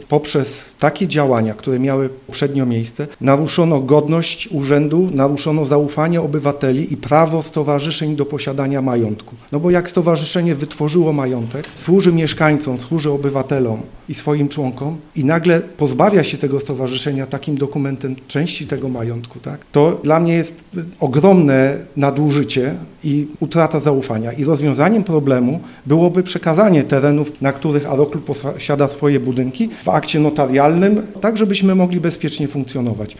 poprzez takie działania, które miały poprzednio miejsce, naruszono godność urzędu, naruszono zaufanie obywateli i prawo stowarzyszeń do posiadania majątku. No bo jak stowarzyszenie wytworzyło majątek, służy mieszkańcom, służy obywatelom i swoim członkom i nagle pozbawia się tego stowarzyszenia takim dokumentem części tego majątku, tak? To dla mnie jest ogromne nadużycie i utrata zaufania. I rozwiązaniem problemu byłoby przekazanie terenów, na których Aeroklub posiada swoje budynki, w akcie notarialnym, tak żebyśmy mogli bezpiecznie funkcjonować.